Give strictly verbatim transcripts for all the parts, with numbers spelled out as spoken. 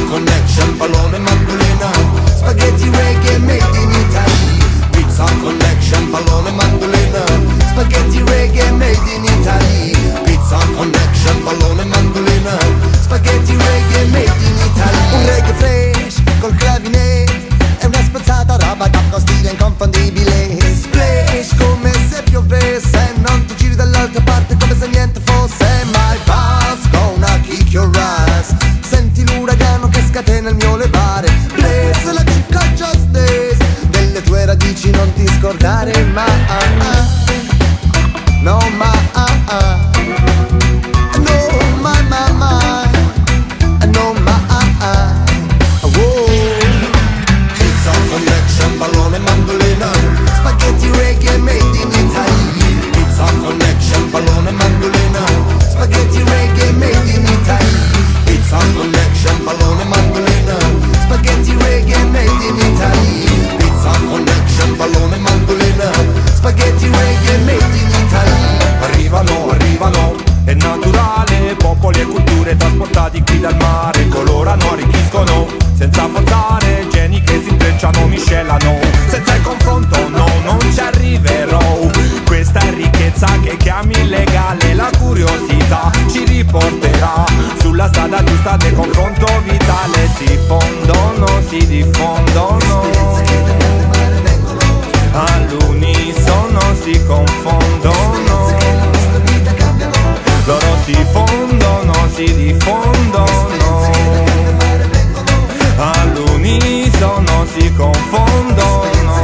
connection, pallone, mandolina, spaghetti reggae made in Italy. Pizza connection, pallone, mandolina, spaghetti reggae made in Italy. Pizza connection, pallone, mandolina, spaghetti reggae made in Italy. Un reggae fresh col clavinet e una spezzata roba con stile inconfondibile. Splash come se piovesse, non ti giri dall'altra parte come se niente fosse. My boss gonna kick your ass, senti l'uragano che scatena il mio levare. Blaze la cicca justice, delle tue radici non ti scordare mai. No mai, no mai, mai, mai, no mai. Pizza connection, pallone, mandolina, spaghetti reggae made in Italy. Pizza connection, pallone, mandolina, spaghetti reggae made in Italy. Pizza connection, pallone, mandolina, spaghetti reggae made in Italy. Pizza connection, pallone, mandolina, spaghetti reggae made in Italy. Arrivano, arrivano, è naturale, popoli e culture trasportati qui dal mare. Colorano, arricchiscono, senza forzare, geni che si intrecciano, miscelano. Senza il confronto no, non ci arriverò. Questa è ricchezza che chiami illegale. La curiosità ci riporterà sulla strada giusta del confronto vitale. Si fondono, si diffondono, all'unisono si confondono. Loro si fondono, si diffondono, all'unisono si confondono.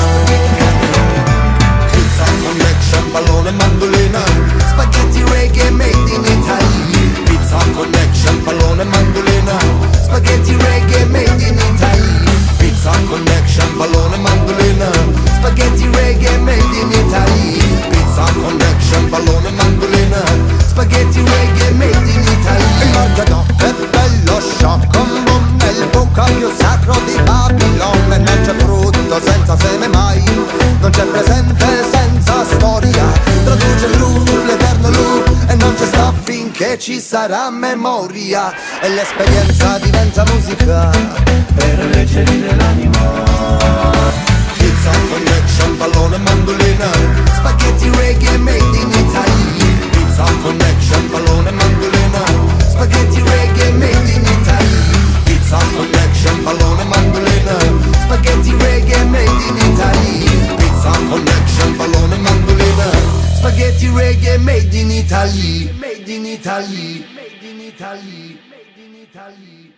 Pizza connection, pallone, mandolina, spaghetti reggae made in Italy. Pizza connection, pallone, mandolina, spaghetti reggae made in Italy. Pizza connection, pallone, mandolina, spaghetti reggae made in Italy. Pizza connection, pallone, mandolina, spaghetti reggae made in Italy. Immagino che bello sciocco nel bucaio sacro di Babilone. Non c'è frutto senza seme mai, non c'è presente senza storia. Traduce il loop, l'eterno loop, e non c'è sta finché ci sarà memoria. E l'esperienza diventa musica per alleggerire l'anima. Pizza connection, pallone, mandolina, spaghetti reggae made in Italy. Pizza connection, pallone, mandolina, spaghetti reggae made in Italy. Pizza connection, pallone, mandolina, spaghetti reggae made in Italy. Pizza connection, pallone, mandolina, spaghetti reggae made in Italy. Made in Italy, made in Italy, made in Italy.